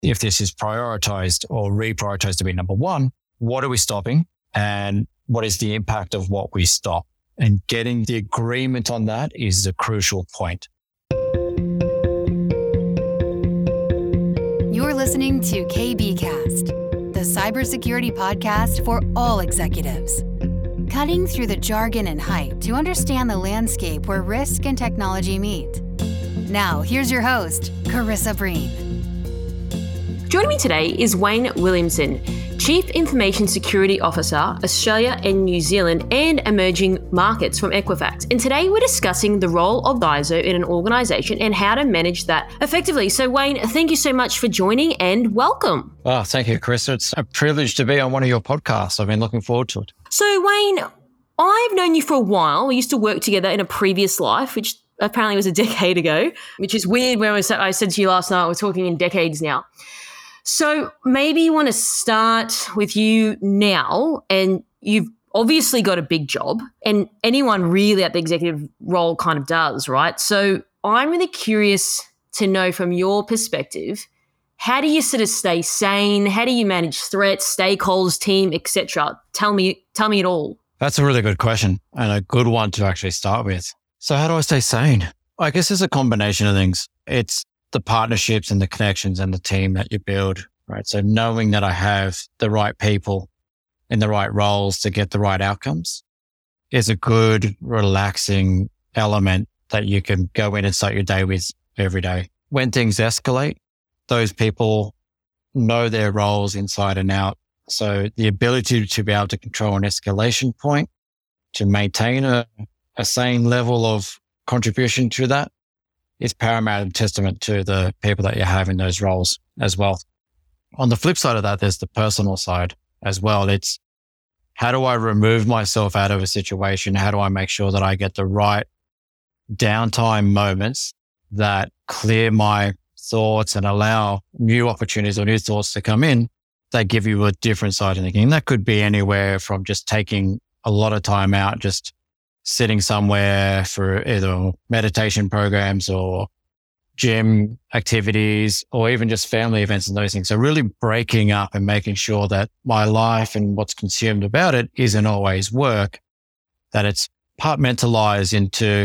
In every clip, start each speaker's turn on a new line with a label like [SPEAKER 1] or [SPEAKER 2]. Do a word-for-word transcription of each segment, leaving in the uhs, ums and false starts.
[SPEAKER 1] if this is prioritized or reprioritized to be number one, what are we stopping and what is the impact of what we stop? And getting the agreement on that is the crucial point.
[SPEAKER 2] You're listening to K B Cast, the cybersecurity podcast for all executives. Cutting through the jargon and hype to understand the landscape where risk and technology meet. Now, here's your host, Carissa Breen.
[SPEAKER 3] Joining me today is Wayne Williamson, Chief Information Security Officer, Australia and New Zealand and emerging markets from Equifax. And today we're discussing the role of I S O in an organization and how to manage that effectively. So Wayne, thank you so much for joining and welcome.
[SPEAKER 1] Oh, thank you, Chris. It's a privilege to be on one of your podcasts. I've been looking forward to it.
[SPEAKER 3] So Wayne, I've known you for a while. We used to work together in a previous life, which apparently was a decade ago, which is weird when I said to you last night, we're talking in decades now. So maybe you want to start with you now, and you've obviously got a big job, and anyone really at the executive role kind of does, right? So I'm really curious to know from your perspective, how do you sort of stay sane? How do you manage threats, stakeholders, team, et cetera? Tell me, tell me it all.
[SPEAKER 1] That's a really good question and a good one to actually start with. So how do I stay sane? I guess it's a combination of things. It's the partnerships and the connections and the team that you build, right? So knowing that I have the right people in the right roles to get the right outcomes is a good, relaxing element that you can go in and start your day with every day. When things escalate, those people know their roles inside and out. So the ability to be able to control an escalation point, to maintain a, a sane level of contribution to that, is paramount and testament to the people that you have in those roles as well. On the flip side of that, there's the personal side as well. It's how do I remove myself out of a situation? How do I make sure that I get the right downtime moments that clear my thoughts and allow new opportunities or new thoughts to come in that give you a different side of thinking? That could be anywhere from just taking a lot of time out, just sitting somewhere for either meditation programs or gym activities or even just family events and those things. So really breaking up and making sure that my life and what's consumed about it isn't always work, that it's compartmentalized into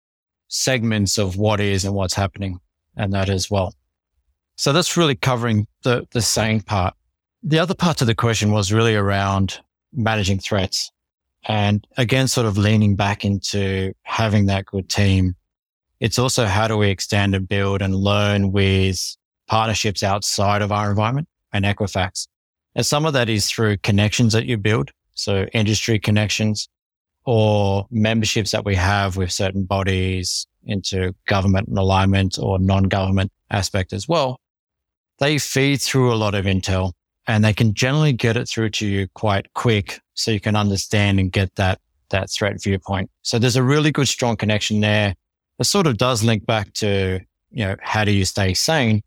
[SPEAKER 1] segments of what is and what's happening and that as well. So that's really covering the, the sane part. The other part of the question was really around managing threats. And again, sort of leaning back into having that good team. It's also how do we extend and build and learn with partnerships outside of our environment and Equifax. And some of that is through connections that you build. So industry connections or memberships that we have with certain bodies into government and alignment or non-government aspect as well. They feed through a lot of intel and they can generally get it through to you quite quick so you can understand and get that, that threat viewpoint. So there's a really good, strong connection there. It sort of does link back to, you know, how do you stay sane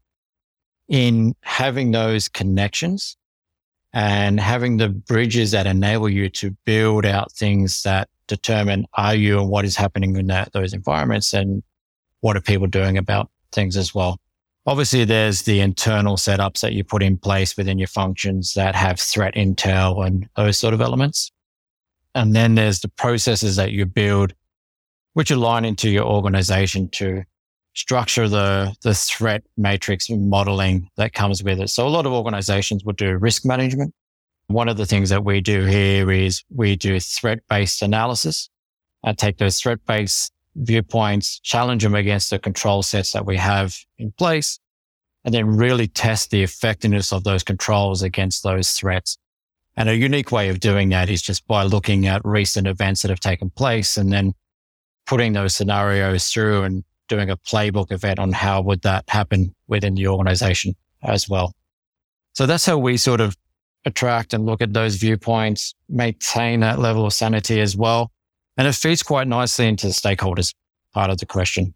[SPEAKER 1] in having those connections and having the bridges that enable you to build out things that determine are you and what is happening in that, those environments and what are people doing about things as well. Obviously, there's the internal setups that you put in place within your functions that have threat intel and those sort of elements. And then there's the processes that you build, which align into your organization to structure the, the threat matrix modeling that comes with it. So a lot of organizations will do risk management. One of the things that we do here is we do threat-based analysis and take those threat-based viewpoints, challenge them against the control sets that we have in place, and then really test the effectiveness of those controls against those threats. And a unique way of doing that is just by looking at recent events that have taken place and then putting those scenarios through and doing a playbook event on how would that happen within the organization as well. So that's how we sort of attract and look at those viewpoints, maintain that level of sanity as well. And it feeds quite nicely into the stakeholders part of the question.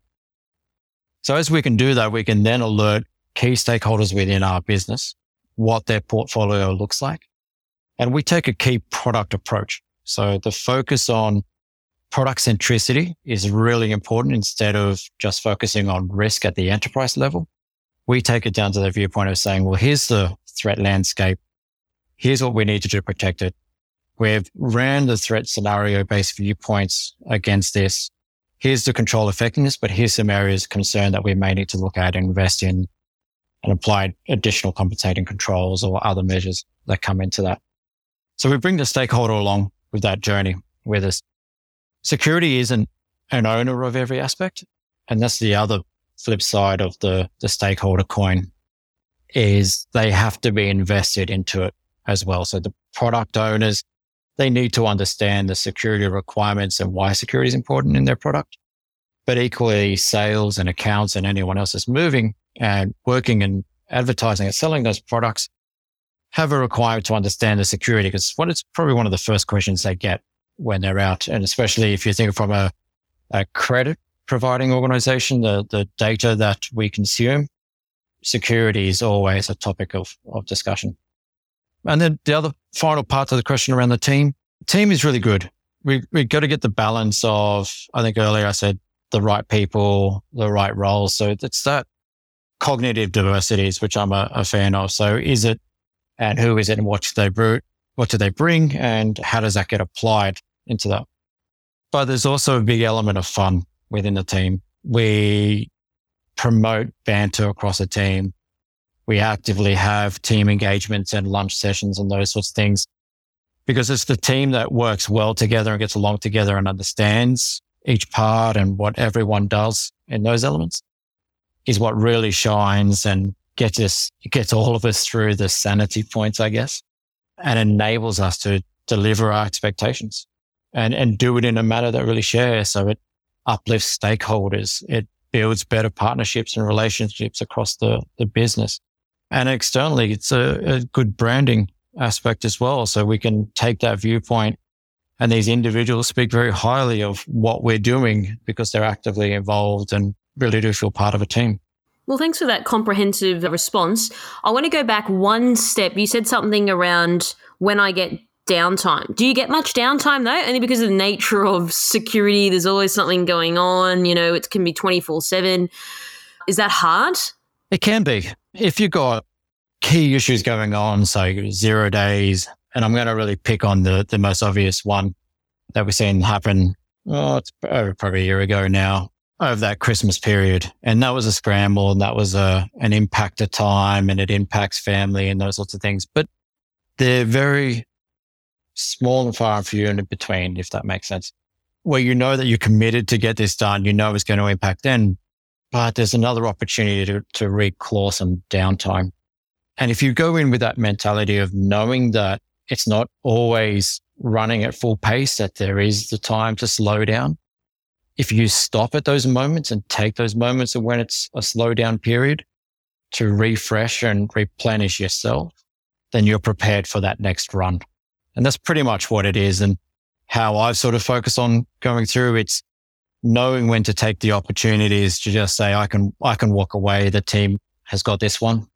[SPEAKER 1] So as we can do that, we can then alert key stakeholders within our business what their portfolio looks like. And we take a key product approach. So the focus on product centricity is really important instead of just focusing on risk at the enterprise level. we take it down to the viewpoint of saying, well, here's the threat landscape. Here's what we need to do to protect it. We've ran the threat scenario-based viewpoints against this. Here's the control effectiveness, but here's some areas of concern that we may need to look at and invest in and apply additional compensating controls or other measures that come into that. So we bring the stakeholder along with that journey with us. Security isn't an owner of every aspect. And that's the other flip side of the, the stakeholder coin, is they have to be invested into it as well. So the product owners, they need to understand the security requirements and why security is important in their product. But equally, sales and accounts and anyone else that's moving and working and advertising and selling those products have a requirement to understand the security, because what it's probably one of the first questions they get when they're out. And especially if you think from a, a credit providing organization, the, the data that we consume, security is always a topic of, of discussion. And then the other final part of the question around the team, team is really good. We, we've got to get the balance of, I think earlier I said, the right people, the right roles. So it's that cognitive diversities, which I'm a, a fan of. So is it, and who is it, and what do they bring, what do they bring, and how does that get applied into that? But there's also a big element of fun within the team. We promote banter across the team. We actively have team engagements and lunch sessions and those sorts of things, because it's the team that works well together and gets along together and understands each part and what everyone does in those elements is what really shines and gets us, gets all of us through the sanity points, I guess, and enables us to deliver our expectations and, and do it in a manner that really shares. So it uplifts stakeholders. It builds better partnerships and relationships across the, the business. And externally, it's a, a good branding aspect as well. So we can take that viewpoint, and these individuals speak very highly of what we're doing because they're actively involved and really do feel part of a team.
[SPEAKER 3] Well, thanks for that comprehensive response. I want to go back one step. You said something around when I get downtime. Do you get much downtime though? Only because of the nature of security, there's always something going on. You know, it can be twenty-four seven. Is that hard?
[SPEAKER 1] It can be. If you've got key issues going on, so zero days, and I'm going to really pick on the, the most obvious one that we've seen happen, oh, it's over probably a year ago now, over that Christmas period. And that was a scramble, and that was a, an impact of time, and it impacts family and those sorts of things. But they're very small and far and few in between, if that makes sense. Where you know that you're committed to get this done, you know it's going to impact them, but there's another opportunity to, to reclaw some downtime. And if you go in with that mentality of knowing that it's not always running at full pace, that there is the time to slow down, if you stop at those moments and take those moments of when it's a slow down period to refresh and replenish yourself, then you're prepared for that next run. And that's pretty much what it is. And how I've sort of focused on going through, it's knowing when to take the opportunities to just say, I can, I can walk away. The team has got this one.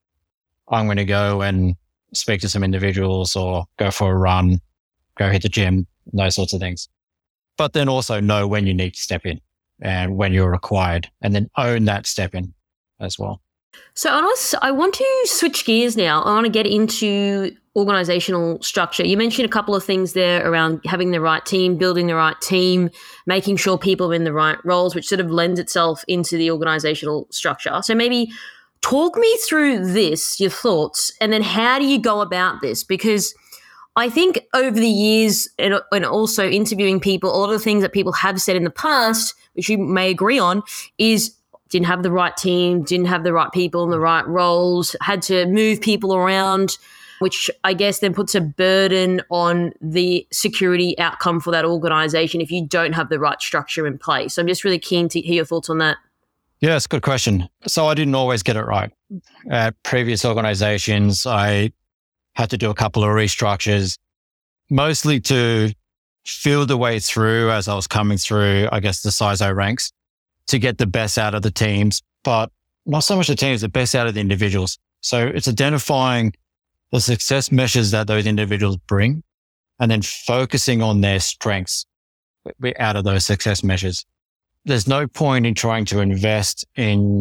[SPEAKER 1] I'm going to go and speak to some individuals or go for a run, go hit the gym, those sorts of things. But then also know when you need to step in and when you're required, and then own that step in as well.
[SPEAKER 3] So I want to switch gears now. I want to get into organizational structure. You mentioned a couple of things there around having the right team, building the right team, making sure people are in the right roles, which sort of lends itself into the organizational structure. So maybe talk me through this, your thoughts, and then how do you go about this? Because I think over the years, and, and also interviewing people, a lot of the things that people have said in the past, which you may agree on, is didn't have the right team, didn't have the right people in the right roles, had to move people around, which I guess then puts a burden on the security outcome for that organization if you don't have the right structure in place. So I'm just really keen to hear your thoughts on that.
[SPEAKER 1] Yeah, it's a good question. So I didn't always get it right. At previous organizations, I had to do a couple of restructures, mostly to feel the way through as I was coming through, I guess, the C I S O ranks to get the best out of the teams, but not so much the teams, the best out of the individuals. So it's identifying the success measures that those individuals bring and then focusing on their strengths out of those success measures. There's no point in trying to invest in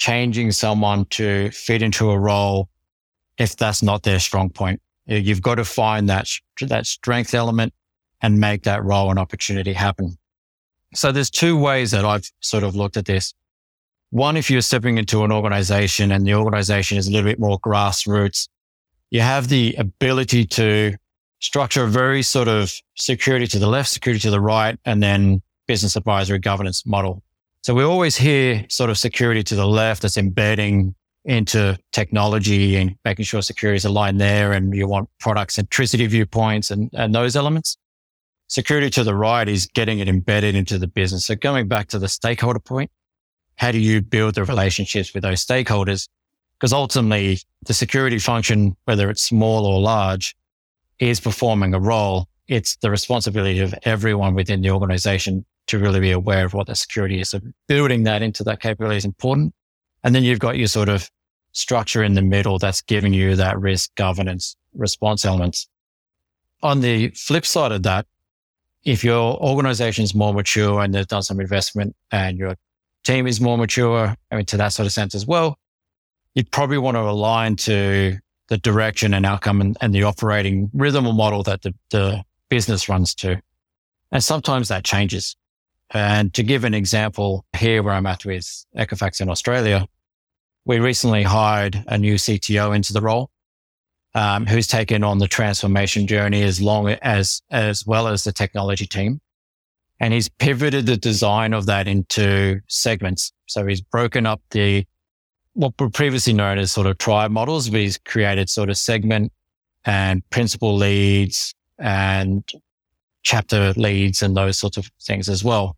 [SPEAKER 1] changing someone to fit into a role if that's not their strong point. You've got to find that, that strength element and make that role and opportunity happen. So there's two ways that I've sort of looked at this. One, if you're stepping into an organization and the organization is a little bit more grassroots, you have the ability to structure a very sort of security to the left, security to the right, and then business advisory governance model. So we always hear sort of security to the left that's embedding into technology and making sure security is aligned there, and you want product centricity viewpoints and, and those elements. Security to the right is getting it embedded into the business. So going back to the stakeholder point, how do you build the relationships with those stakeholders? Because ultimately, the security function, whether it's small or large, is performing a role. It's the responsibility of everyone within the organization to really be aware of what the security is. So building that into that capability is important. And then you've got your sort of structure in the middle that's giving you that risk governance response elements. On the flip side of that, if your organization is more mature and they've done some investment and your team is more mature, I mean, to that sort of sense as well, you'd probably want to align to the direction and outcome and, and the operating rhythm or model that the, the business runs to. And sometimes that changes. And to give an example here where I'm at with Equifax in Australia, we recently hired a new C T O into the role, um, who's taken on the transformation journey as long as, as well as the technology team. And he's pivoted the design of that into segments. So he's broken up the, what were previously known as sort of tribe models, but he's created sort of segment and principal leads and chapter leads and those sorts of things as well.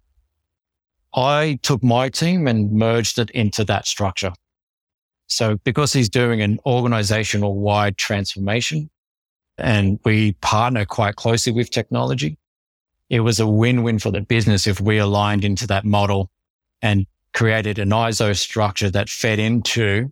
[SPEAKER 1] I took my team and merged it into that structure. So because he's doing an organizational wide transformation and we partner quite closely with technology, it was a win-win for the business if we aligned into that model and created an I S O structure that fed into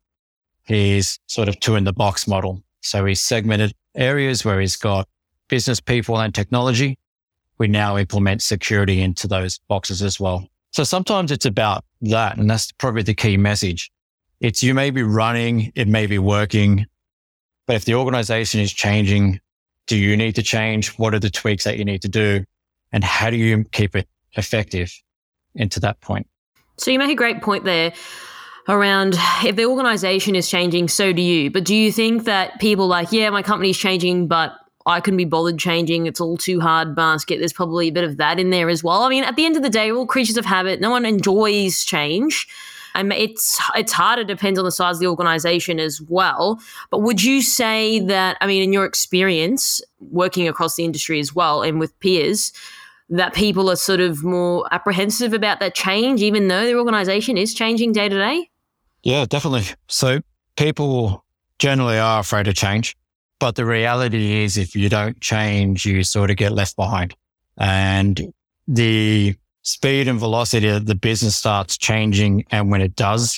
[SPEAKER 1] his sort of two in the box model. So he's segmented areas where he's got business people and technology. We now implement security into those boxes as well. So sometimes it's about that, and that's probably the key message. It's you may be running, it may be working, but if the organization is changing, do you need to change? What are the tweaks that you need to do? And how do you keep it effective into that point?
[SPEAKER 3] So you make a great point there around if the organization is changing, so do you. But do you think that people like, yeah, my company's changing, but I couldn't be bothered changing. It's all too hard basket. There's probably a bit of that in there as well. I mean, at the end of the day, we're all creatures of habit. No one enjoys change. Um, it's it's hard. It depends on the size of the organization as well. But would you say that, I mean, in your experience working across the industry as well and with peers, that people are sort of more apprehensive about that change, even though their organization is changing day to day?
[SPEAKER 1] Yeah, definitely. So people generally are afraid of change. But the reality is if you don't change, you sort of get left behind. And the speed and velocity of the business starts changing. And when it does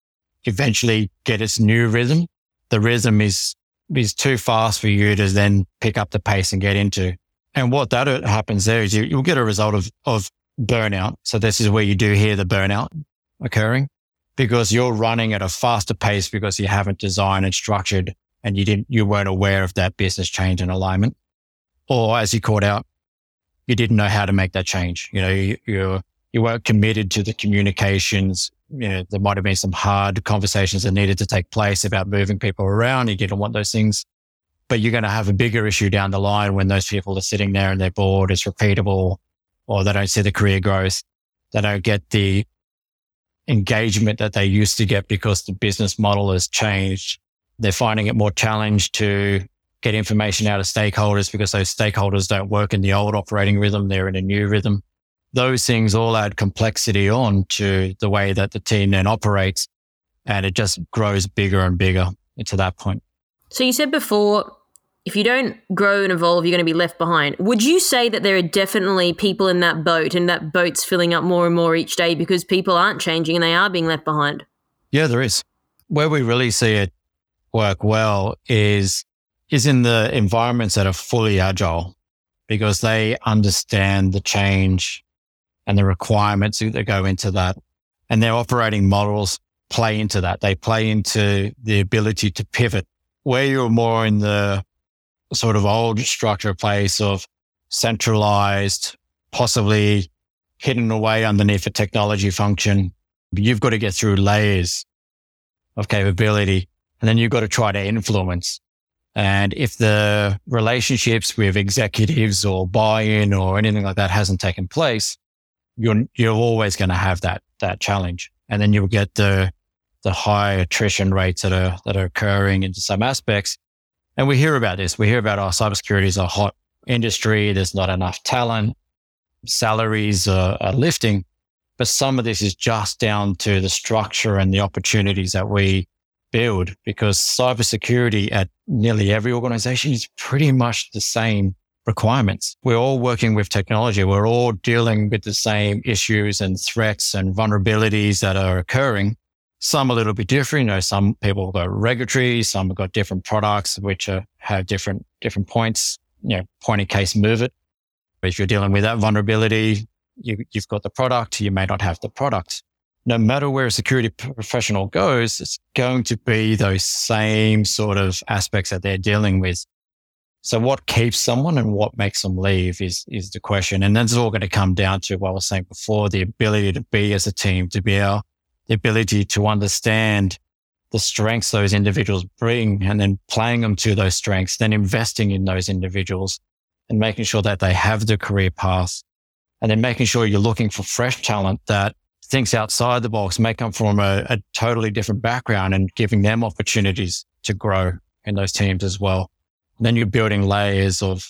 [SPEAKER 1] eventually get its new rhythm, the rhythm is, is too fast for you to then pick up the pace and get into. And what that happens there is you, you'll get a result of, of burnout. So this is where you do hear the burnout occurring because you're running at a faster pace because you haven't designed and structured and you didn't, you weren't aware of that business change and alignment. Or as you called out, you didn't know how to make that change. You know, you, you, you weren't committed to the communications. You know, there might have been some hard conversations that needed to take place about moving people around. You didn't want those things, but you're going to have a bigger issue down the line when those people are sitting there and they're bored, it's repeatable, or they don't see the career growth. They don't get the engagement that they used to get because the business model has changed. They're finding it more challenged to get information out of stakeholders because those stakeholders don't work in the old operating rhythm. They're in a new rhythm. Those things all add complexity on to the way that the team then operates, and it just grows bigger and bigger into that point.
[SPEAKER 3] So you said before, if you don't grow and evolve, you're going to be left behind. Would you say that there are definitely people in that boat and that boat's filling up more and more each day because people aren't changing and they are being left behind?
[SPEAKER 1] Yeah, there is. Where we really see it work well is is in the environments that are fully agile because they understand the change and the requirements that go into that. And their operating models, play into that. They play into the ability to pivot. Where you're more in the sort of old structure place of centralized, possibly hidden away underneath a technology function, you've got to get through layers of capability, and then you've got to try to influence. And if the relationships with executives or buy-in or anything like that hasn't taken place, you're you're always going to have that that challenge. And then you'll get the the high attrition rates that are that are occurring in some aspects. And we hear about this. We hear about, oh, cybersecurity is a hot industry. There's not enough talent. Salaries are, are lifting. But some of this is just down to the structure and the opportunities that we build, because cybersecurity at nearly every organization is pretty much the same requirements. We're all working with technology. We're all dealing with the same issues and threats and vulnerabilities that are occurring. Some a little bit different. You know, some people have got regulatory, some have got different products which are, have different different points. You know, point in case, move it. If you're dealing with that vulnerability, you, you've got the product, you may not have the product. No matter where a security professional goes, it's going to be those same sort of aspects that they're dealing with. So what keeps someone and what makes them leave is, is the question. And that's all going to come down to what I was saying before, the ability to be as a team, to be able, the ability to understand the strengths those individuals bring and then playing them to those strengths, then investing in those individuals and making sure that they have the career path, and then making sure you're looking for fresh talent that thinks outside the box, may come from a, a totally different background, and giving them opportunities to grow in those teams as well. And then you're building layers of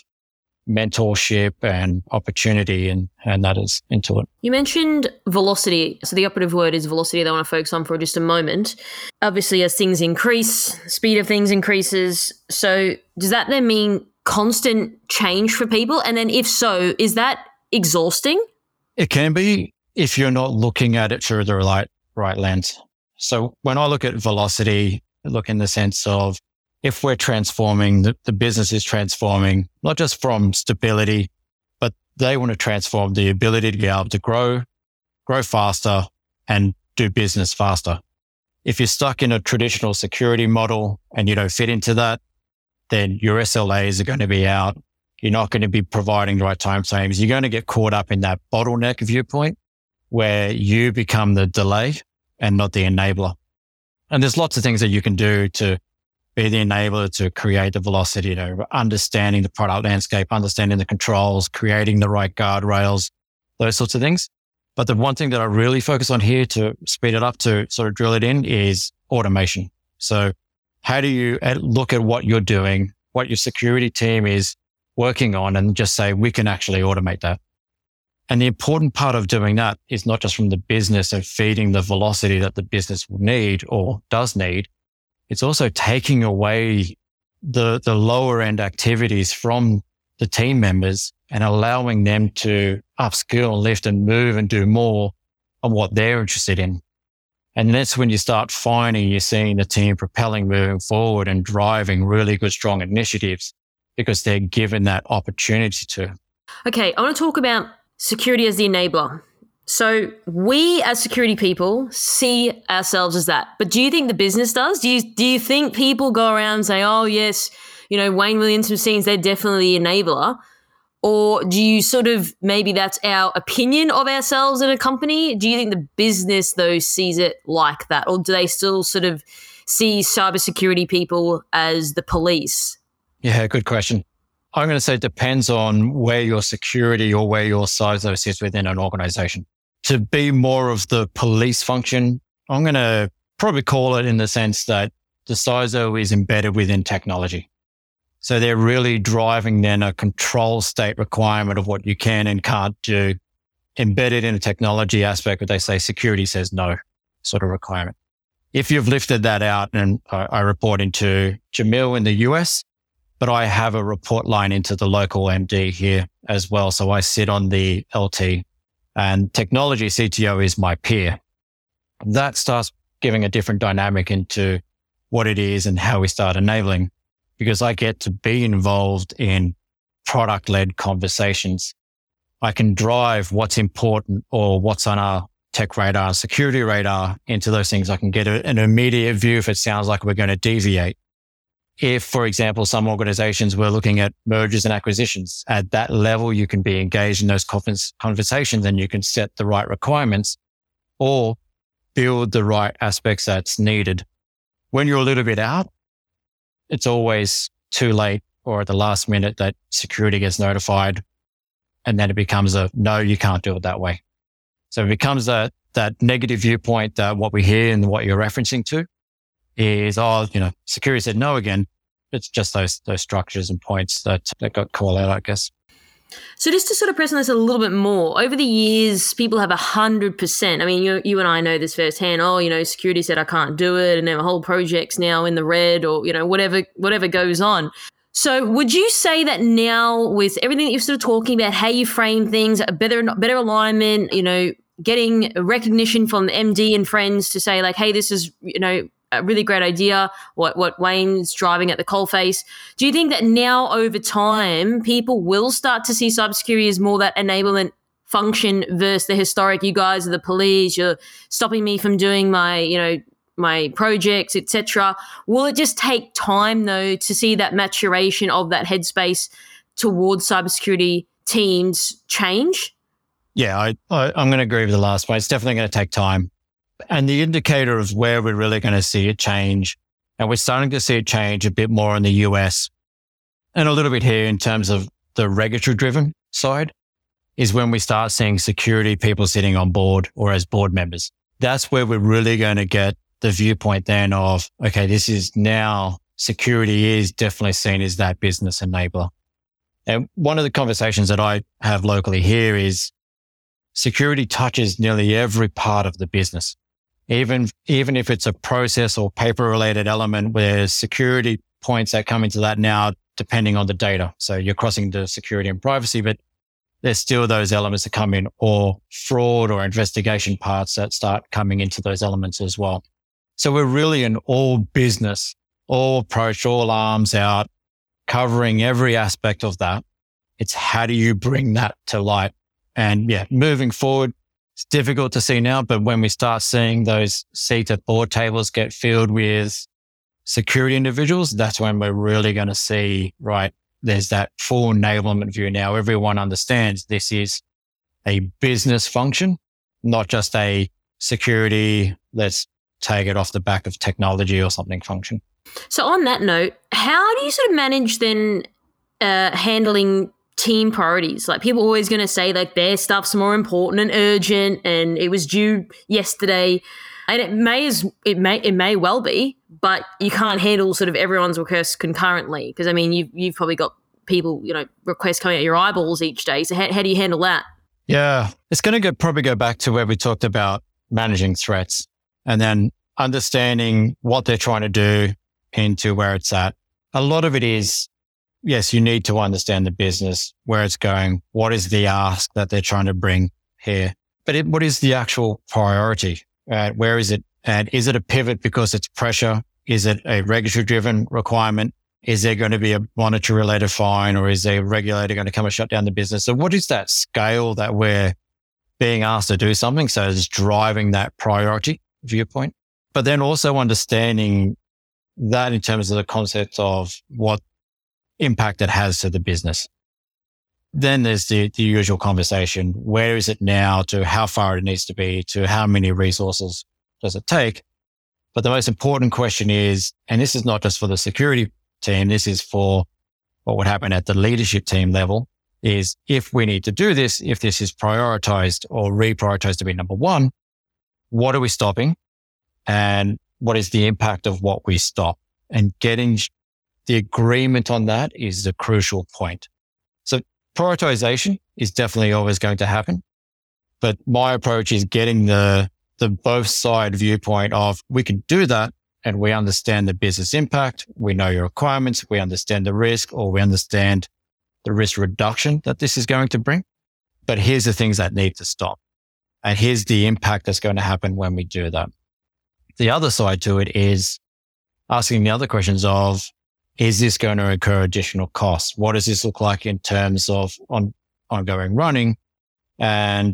[SPEAKER 1] mentorship and opportunity, and, and that is into it.
[SPEAKER 3] You mentioned velocity. So the operative word is velocity that I want to focus on for just a moment. Obviously, as things increase, speed of things increases. So does that then mean constant change for people? And then if so, is that exhausting?
[SPEAKER 1] It can be, if you're not looking at it through the right, right lens. So when I look at velocity, I look in the sense of, if we're transforming, the, the business is transforming, not just from stability, but they want to transform the ability to be able to grow, grow faster and do business faster. If you're stuck in a traditional security model and you don't fit into that, then your S L As are going to be out. You're not going to be providing the right time frames. You're going to get caught up in that bottleneck viewpoint where you become the delay and not the enabler. And there's lots of things that you can do to be the enabler, to create the velocity, you know, understanding the product landscape, understanding the controls, creating the right guardrails, those sorts of things. But the one thing that I really focus on here to speed it up, to sort of drill it in, is automation. So how do you look at what you're doing, what your security team is working on, and just say, we can actually automate that? And the important part of doing that is not just from the business and feeding the velocity that the business will need or does need. It's also taking away the, the lower end activities from the team members and allowing them to upskill, lift and move and do more on what they're interested in. And that's when you start finding, you're seeing the team propelling, moving forward and driving really good, strong initiatives because they're given that opportunity to.
[SPEAKER 3] Okay, I want to talk about security as the enabler. So we as security people see ourselves as that. But do you think the business does? Do you do you think people go around and say, oh, yes, you know, Wayne Williamson scenes, they're definitely the enabler? Or do you sort of, maybe that's our opinion of ourselves in a company? Do you think the business, though, sees it like that? Or do they still sort of see cybersecurity people as the police?
[SPEAKER 1] Yeah, good question. I'm going to say it depends on where your security or where your C I S O sits within an organization. To be more of the police function, I'm going to probably call it in the sense that the C I S O is embedded within technology. So they're really driving then a control state requirement of what you can and can't do, embedded in a technology aspect where they say security says no sort of requirement. If you've lifted that out, and I, I report into Jamil in the U S, but I have a report line into the local M D here as well. So I sit on the L T, and technology C T O is my peer. That starts giving a different dynamic into what it is and how we start enabling, because I get to be involved in product-led conversations. I can drive what's important or what's on our tech radar and security radar into those things, I can get a, an immediate view if it sounds like we're going to deviate. If, for example, some organizations were looking at mergers and acquisitions, at that level, you can be engaged in those conversations and you can set the right requirements or build the right aspects that's needed. When you're a little bit out, it's always too late or at the last minute that security gets notified and then it becomes a, no, you can't do it that way. So it becomes a, that negative viewpoint that what we hear and what you're referencing to is, oh, you know, security said no again. It's just those those structures and points that, that got called out, I guess.
[SPEAKER 3] So just to sort of press on this a little bit more, over the years, people have one hundred percent. I mean, you you and I know this firsthand. Oh, you know, security said I can't do it and then the whole project's now in the red or, you know, whatever whatever goes on. So would you say that now with everything that you're sort of talking about, how you frame things, a better, better alignment, you know, getting recognition from the M D and friends to say like, hey, this is, you know, a really great idea, what what Wayne's driving at the coalface. Do you think that now over time, people will start to see cybersecurity as more that enablement function versus the historic, you guys are the police, you're stopping me from doing my, you know, my projects, et cetera. Will it just take time though to see that maturation of that headspace towards cybersecurity teams change?
[SPEAKER 1] Yeah, I, I, I'm going to agree with the last one. It's definitely going to take time. And the indicator of where we're really going to see it change, and we're starting to see it change a bit more in the U S and a little bit here in terms of the regulatory-driven side, is when we start seeing security people sitting on board or as board members. That's where we're really going to get the viewpoint then of, okay, this is now security is definitely seen as that business enabler. And one of the conversations that I have locally here is security touches nearly every part of the business. Even, even if it's a process or paper related element where security points that come into that now, depending on the data. So you're crossing the security and privacy, but there's still those elements that come in, or fraud or investigation parts that start coming into those elements as well. So we're really an all business, all approach, all arms out, covering every aspect of that. It's how do you bring that to light? And yeah, moving forward, it's difficult to see now, but when we start seeing those seats at board tables get filled with security individuals, that's when we're really going to see, right, there's that full enablement view now. Everyone understands this is a business function, not just a security, let's take it off the back of technology or something function.
[SPEAKER 3] So on that note, how do you sort of manage then uh, handling team priorities? Like people are always going to say like their stuff's more important and urgent and it was due yesterday, and it may as it may it may well be, but you can't handle sort of everyone's requests concurrently because I mean you've you've probably got people, you know, requests coming out your eyeballs each day. So how, how do you handle that?
[SPEAKER 1] Yeah, it's going to go probably go back to where we talked about managing threats and then understanding what they're trying to do into where it's at. A lot of it is, yes, you need to understand the business, where it's going, what is the ask that they're trying to bring here, but it, what is the actual priority? Uh, where is it? And is it a pivot because it's pressure? Is it a regulatory driven requirement? Is there going to be a monetary related fine, or is a regulator going to come and shut down the business? So what is that scale that we're being asked to do something? So it's driving that priority viewpoint, but then also understanding that in terms of the concept of what impact it has to the business. Then there's the, the usual conversation. Where is it now to how far it needs to be to how many resources does it take? But the most important question is, and this is not just for the security team, this is for what would happen at the leadership team level, is if we need to do this, if this is prioritized or reprioritized to be number one, what are we stopping? And what is the impact of what we stop? And getting the agreement on that is the crucial point. So prioritization is definitely always going to happen. But my approach is getting the, the both side viewpoint of we can do that and we understand the business impact. We know your requirements. We understand the risk, or we understand the risk reduction that this is going to bring. But here's the things that need to stop. And here's the impact that's going to happen when we do that. The other side to it is asking the other questions of, is this going to incur additional costs? What does this look like in terms of on, ongoing running? And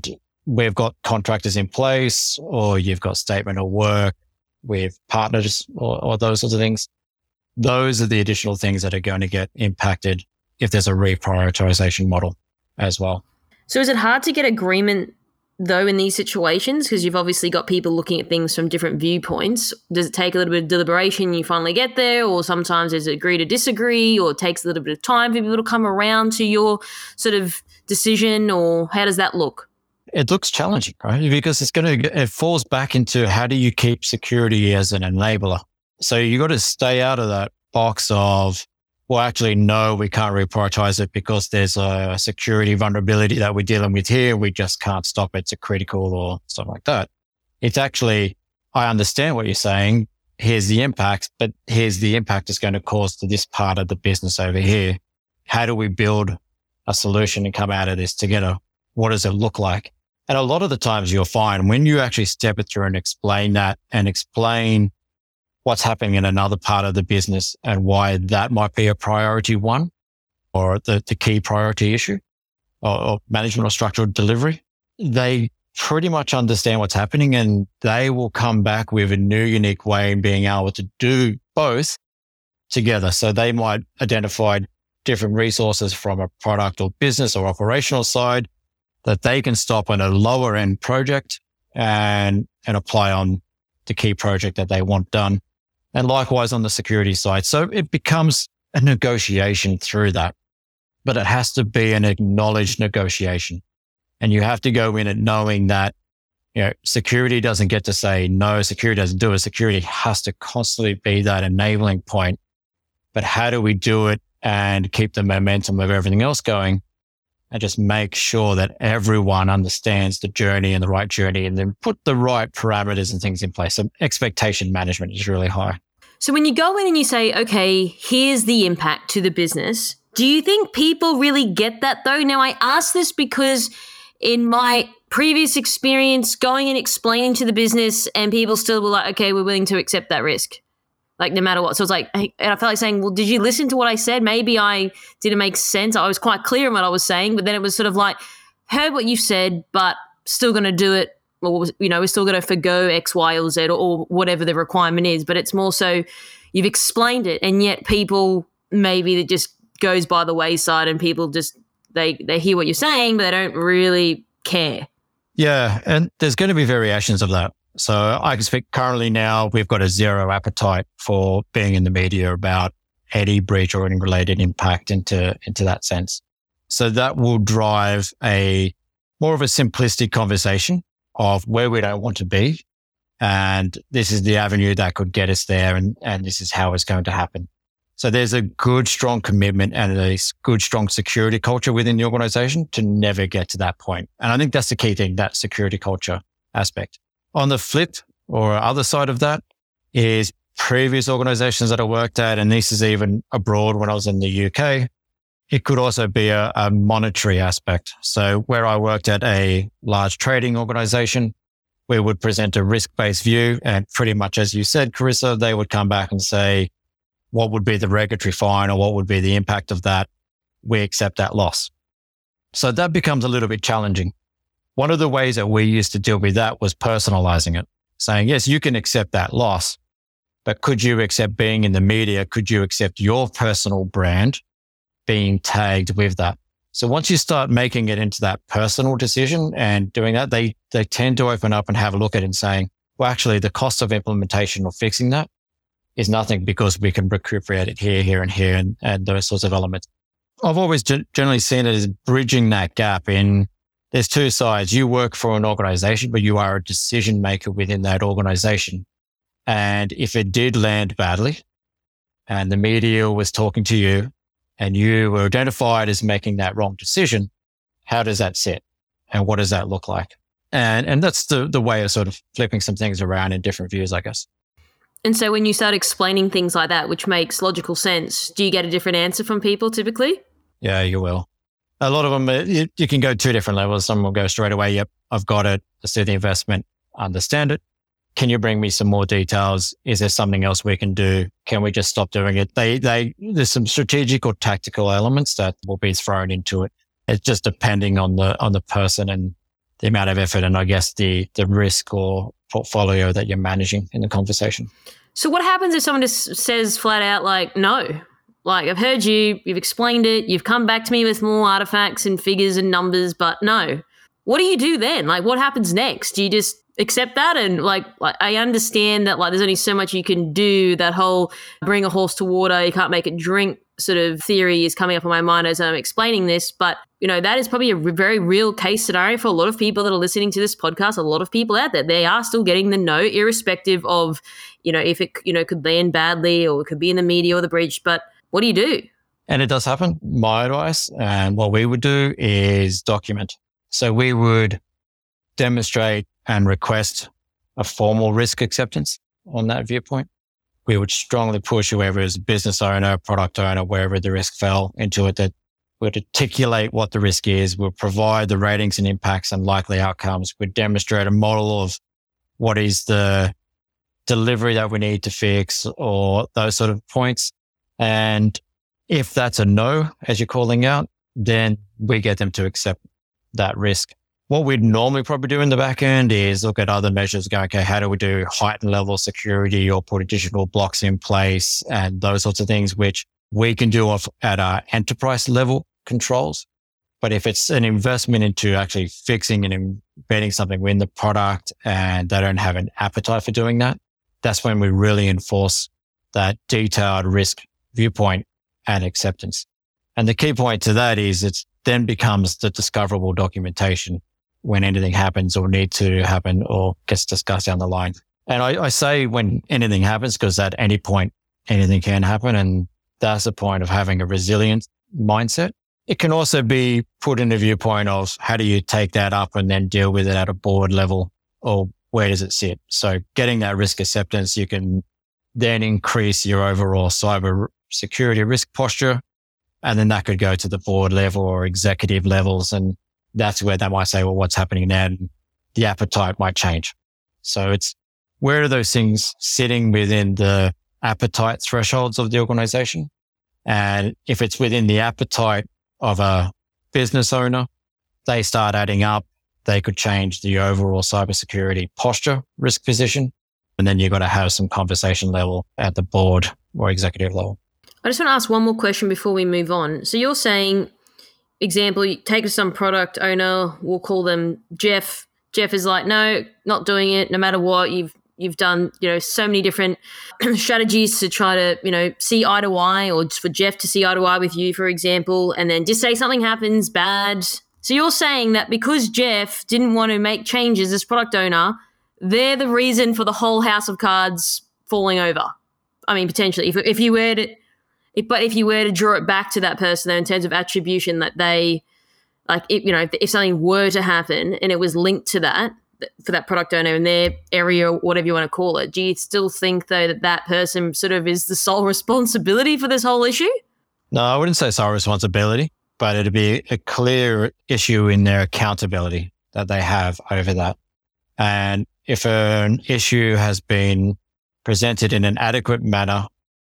[SPEAKER 1] we've got contractors in place, or you've got statement of work with partners, or, or those sorts of things. Those are the additional things that are going to get impacted if there's a reprioritization model as well.
[SPEAKER 3] So is it hard to get agreement though in these situations? Because you've obviously got people looking at things from different viewpoints. Does it take a little bit of deliberation, you finally get there, or sometimes there's agree to disagree, or it takes a little bit of time for people to come around to your sort of decision, or how does that look?
[SPEAKER 1] It looks challenging, right? Because it's going to, it falls back into how do you keep security as an enabler? So you got to stay out of that box of, well, actually, no, we can't reprioritize it because there's a security vulnerability that we're dealing with here. We just can't stop it. It's a critical or something like that. It's actually, I understand what you're saying. Here's the impact, but here's the impact it's going to cause to this part of the business over here. How do we build a solution and come out of this together? What does it look like? And a lot of the times you'll find when you actually step it through and explain that and explain what's happening in another part of the business and why that might be a priority one or the, the key priority issue or, or management or structural delivery, they pretty much understand what's happening and they will come back with a new unique way of being able to do both together. So they might identify different resources from a product or business or operational side that they can stop on a lower end project and, and apply on the key project that they want done. And likewise on the security side. So it becomes a negotiation through that, but it has to be an acknowledged negotiation. And you have to go in it knowing that, you know, security doesn't get to say, no, security doesn't do it. Security has to constantly be that enabling point. But how do we do it and keep the momentum of everything else going and just make sure that everyone understands the journey and the right journey and then put the right parameters and things in place. So expectation management is really high.
[SPEAKER 3] So when you go in and you say, okay, here's the impact to the business, do you think people really get that though? Now, I ask this because in my previous experience going and explaining to the business and people still were like, okay, we're willing to accept that risk. Like no matter what. So it's like, and I felt like saying, well, did you listen to what I said? Maybe I didn't make sense. I was quite clear in what I was saying, but then it was sort of like, heard what you said, but still going to do it. Or, you know, we're still going to forgo X, Y, or Z or, or whatever the requirement is. But it's more so you've explained it and yet people maybe that just goes by the wayside and people just, they, they hear what you're saying, but they don't really care.
[SPEAKER 1] Yeah. And there's going to be variations of that. So I can speak currently now, we've got a zero appetite for being in the media about any breach or any related impact into, into that sense. So that will drive a more of a simplistic conversation of where we don't want to be. And this is the avenue that could get us there. And, and this is how it's going to happen. So there's a good, strong commitment and a good, strong security culture within the organization to never get to that point. And I think that's the key thing, that security culture aspect. On the flip or other side of that is previous organizations that I worked at, and this is even abroad when I was in the U K, it could also be a, a monetary aspect. So where I worked at a large trading organization, we would present a risk-based view. And pretty much as you said, Carissa, they would come back and say, what would be the regulatory fine or what would be the impact of that? We accept that loss. So that becomes a little bit challenging. One of the ways that we used to deal with that was personalizing it, saying, yes, you can accept that loss, but could you accept being in the media? Could you accept your personal brand being tagged with that? So once you start making it into that personal decision and doing that, they, they tend to open up and have a look at it and saying, well, actually the cost of implementation or fixing that is nothing because we can recuperate it here, here and here and, and those sorts of elements. I've always gen- generally seen it as bridging that gap in there's two sides. You work for an organization, but you are a decision maker within that organization. And if it did land badly and the media was talking to you and you were identified as making that wrong decision, how does that sit? And what does that look like? And and that's the, the way of sort of flipping some things around in different views, I guess.
[SPEAKER 3] And so when you start explaining things like that, which makes logical sense, do you get a different answer from people typically?
[SPEAKER 1] Yeah, you will. A lot of them, you, you can go two different levels. Some will go straight away. Yep, I've got it. I see the investment, understand it. Can you bring me some more details? Is there something else we can do? Can we just stop doing it? They, they, there's some strategic or tactical elements that will be thrown into it. It's just depending on the, on the person and the amount of effort and I guess the the risk or portfolio that you're managing in the conversation.
[SPEAKER 3] So what happens if someone just says flat out like, no, like I've heard you, you've explained it, you've come back to me with more artifacts and figures and numbers, but no. What do you do then? Like what happens next? Do you just accept that? And like, like I understand that like there's only so much you can do. That whole bring a horse to water, you can't make it drink sort of theory is coming up in my mind as I'm explaining this. But, you know, that is probably a re- very real case scenario for a lot of people that are listening to this podcast, a lot of people out there. They are still getting the no, irrespective of, you know, if it, you know, could land badly or it could be in the media or the breach. But what do you do?
[SPEAKER 1] And it does happen. My advice and what we would do is document. So we would demonstrate and request a formal risk acceptance on that viewpoint. We would strongly push whoever is a business owner, product owner, wherever the risk fell into it, that we'd articulate what the risk is. We'll provide the ratings and impacts and likely outcomes. We'd demonstrate a model of what is the delivery that we need to fix or those sort of points. And if that's a no, as you're calling out, then we get them to accept that risk. What we'd normally probably do in the back end is look at other measures, go, okay, how do we do heightened level security or put additional blocks in place and those sorts of things, which we can do off at our enterprise level controls. But if it's an investment into actually fixing and embedding something within the product and they don't have an appetite for doing that, that's when we really enforce that detailed risk viewpoint and acceptance. And the key point to that is it then becomes the discoverable documentation when anything happens or need to happen or gets discussed down the line. And I, I say when anything happens because at any point, anything can happen. And that's the point of having a resilient mindset. It can also be put in the viewpoint of how do you take that up and then deal with it at a board level or where does it sit? So getting that risk acceptance, you can then increase your overall cyber security risk posture. And then that could go to the board level or executive levels. And that's where they might say, well, what's happening now? And the appetite might change. So it's where are those things sitting within the appetite thresholds of the organization? And if it's within the appetite of a business owner, they start adding up. They could change the overall cybersecurity posture, risk position. And then you've got to have some conversation level at the board or executive level.
[SPEAKER 3] I just want to ask one more question before we move on. So you're saying, example, you take some product owner, we'll call them Jeff. Jeff is like, no, not doing it. No matter what, you've you've done, you know, so many different strategies to try to, you know, see eye to eye, or for Jeff to see eye to eye with you, for example, and then just say something happens bad. So you're saying that because Jeff didn't want to make changes as product owner, they're the reason for the whole house of cards falling over. I mean, potentially, if if you were to. If, but if you were to draw it back to that person, though, in terms of attribution, that they, like, if, you know, if, if something were to happen and it was linked to that, for that product owner in their area, or whatever you want to call it, do you still think, though, that that person sort of is the sole responsibility for this whole issue?
[SPEAKER 1] No, I wouldn't say sole responsibility, but it'd be a clear issue in their accountability that they have over that. And if an issue has been presented in an adequate manner,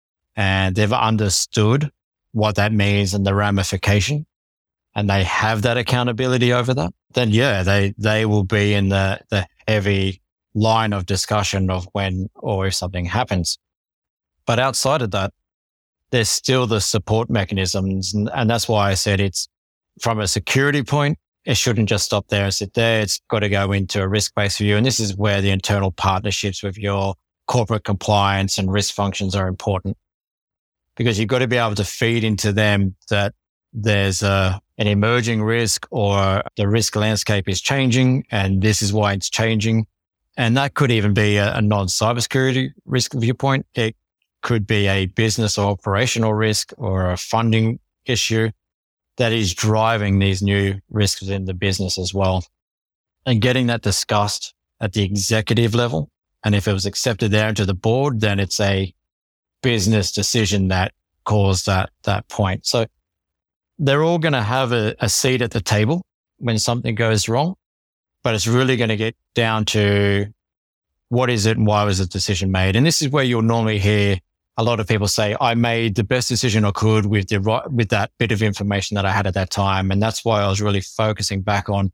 [SPEAKER 1] and they've understood what that means and the ramification, and they have that accountability over that, then yeah, they, they will be in the, the heavy line of discussion of when or if something happens. But outside of that, there's still the support mechanisms. And, and that's why I said it's from a security point, it shouldn't just stop there and sit there. It's got to go into a risk-based view. And this is where the internal partnerships with your corporate compliance and risk functions are important. Because you've got to be able to feed into them that there's a, an emerging risk or the risk landscape is changing and this is why it's changing. And that could even be a, a non-cybersecurity risk viewpoint. It could be a business or operational risk or a funding issue that is driving these new risks within the business as well. And getting that discussed at the executive level. And if it was accepted there into the board, then it's a business decision that caused that, that point. So they're all going to have a, a seat at the table when something goes wrong, but it's really going to get down to what is it and why was the decision made? And this is where you'll normally hear a lot of people say, I made the best decision I could with the right, with that bit of information that I had at that time. And that's why I was really focusing back on,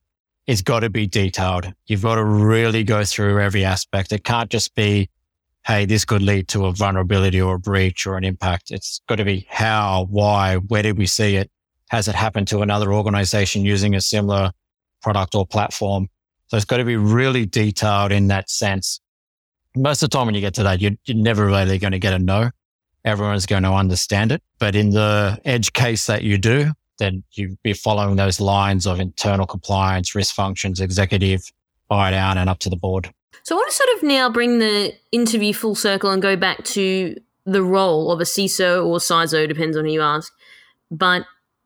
[SPEAKER 1] it's got to be detailed. You've got to really go through every aspect. It can't just be, hey, this could lead to a vulnerability or a breach or an impact. It's got to be how, why, where did we see it? Has it happened to another organization using a similar product or platform? So it's got to be really detailed in that sense. Most of the time when you get to that, you're, you're never really going to get a no. Everyone's going to understand it. But in the edge case that you do, then you'd be following those lines of internal compliance, risk functions, executive, buy down and up to the board.
[SPEAKER 3] So I want to sort of now bring the interview full circle and go back to the role of a C I S O or C I S O, depends on who you ask. But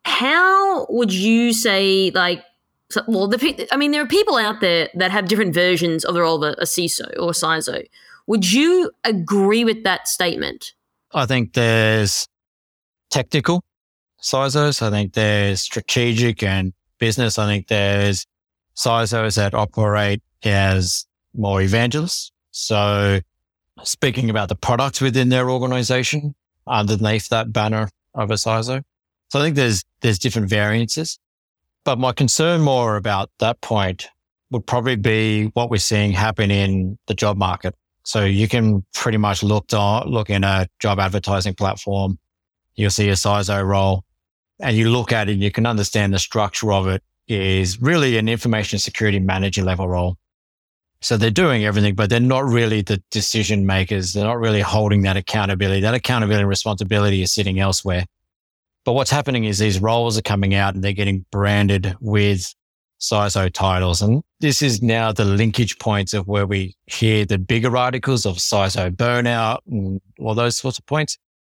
[SPEAKER 3] how would you say, like, so, well, the, I mean, there are people out there that have different versions of the role of a, a C I S O or a C I S O. Would you agree with that statement?
[SPEAKER 1] I think there's technical C I S Os. I think there's strategic and business. I think there's C I S Os that operate as more evangelists. So speaking about the products within their organization underneath that banner of a C I S O. So I think there's, there's different variances, but my concern more about that point would probably be what we're seeing happen in the job market. So you can pretty much look to, look in a job advertising platform, you'll see a C I S O role and you look at it and you can understand the structure of it is really an information security manager level role. So they're doing everything, but they're not really the decision makers. They're not really holding that accountability. That accountability and responsibility is sitting elsewhere. But what's happening is these roles are coming out and they're getting branded with C I S O titles. And this is now the linkage points of where we hear the bigger articles of C I S O burnout and all those sorts of points.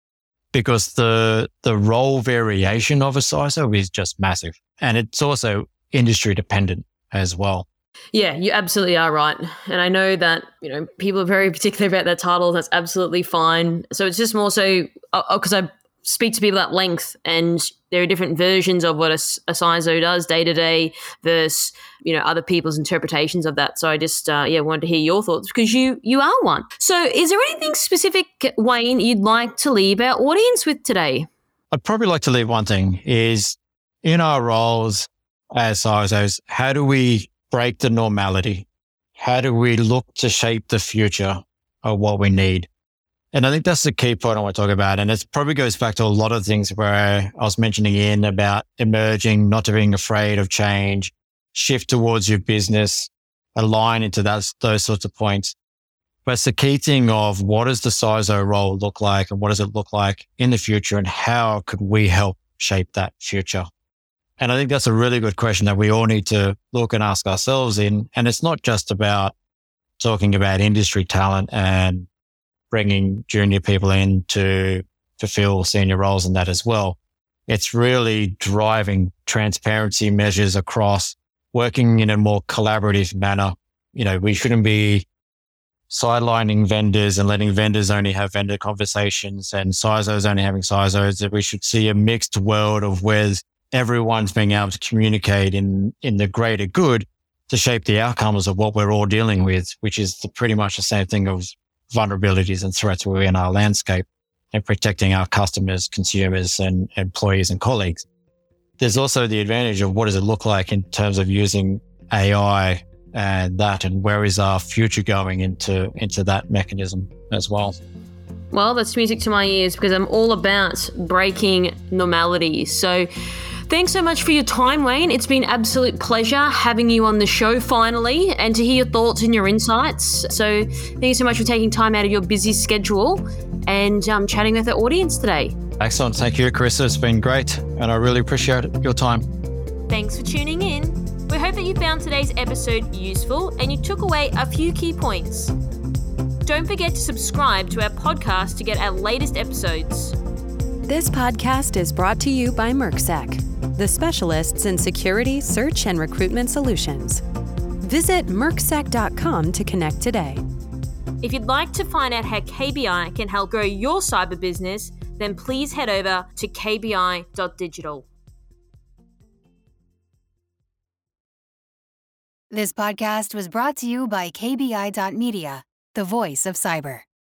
[SPEAKER 1] Because the the role variation of a C I S O is just massive. And it's also industry dependent as well.
[SPEAKER 3] Yeah, you absolutely are right. And I know that, you know, people are very particular about their title. That's absolutely fine. So it's just more so because I speak to people at length and there are different versions of what a, a C I S O does day to day versus, you know, other people's interpretations of that. So I just, uh, yeah, wanted to hear your thoughts because you, you are one. So is there anything specific, Wayne, you'd like to leave our audience with today?
[SPEAKER 1] I'd probably like to leave one thing is in our roles as C I S Os, how do we break the normality? How do we look to shape the future of what we need? And I think that's the key point I want to talk about. And it probably goes back to a lot of things where I was mentioning in about emerging, not being afraid of change, shift towards your business, align into that, those sorts of points. But it's the key thing of what does the C I S O role look like and what does it look like in the future and how could we help shape that future? And I think that's a really good question that we all need to look and ask ourselves in. And it's not just about talking about industry talent and bringing junior people in to fulfill senior roles in that as well. It's really driving transparency measures across working in a more collaborative manner. You know, we shouldn't be sidelining vendors and letting vendors only have vendor conversations and C I S Os only having C I S Os. That we should see a mixed world of where everyone's being able to communicate in, in the greater good to shape the outcomes of what we're all dealing with, which is the, pretty much the same thing of vulnerabilities and threats within our landscape and protecting our customers, consumers and employees and colleagues. There's also the advantage of what does it look like in terms of using A I and that, and where is our future going into, into that mechanism as well.
[SPEAKER 3] Well, that's music to my ears because I'm all about breaking normality. So thanks so much for your time, Wayne. It's been an absolute pleasure having you on the show finally and to hear your thoughts and your insights. So thank you so much for taking time out of your busy schedule and um, chatting with the audience today. Excellent.
[SPEAKER 1] Thank you, Carissa. It's been great and I really appreciate your time.
[SPEAKER 3] Thanks for tuning in. We hope that you found today's episode useful and you took away a few key points. Don't forget to subscribe to our podcast to get our latest episodes.
[SPEAKER 2] This podcast is brought to you by MERCSEC, the specialists in security, search, and recruitment solutions. Visit mercsec dot com to connect today.
[SPEAKER 3] If you'd like to find out how K B I can help grow your cyber business, then please head over to k b i dot digital.
[SPEAKER 2] This podcast was brought to you by k b i dot media, the voice of cyber.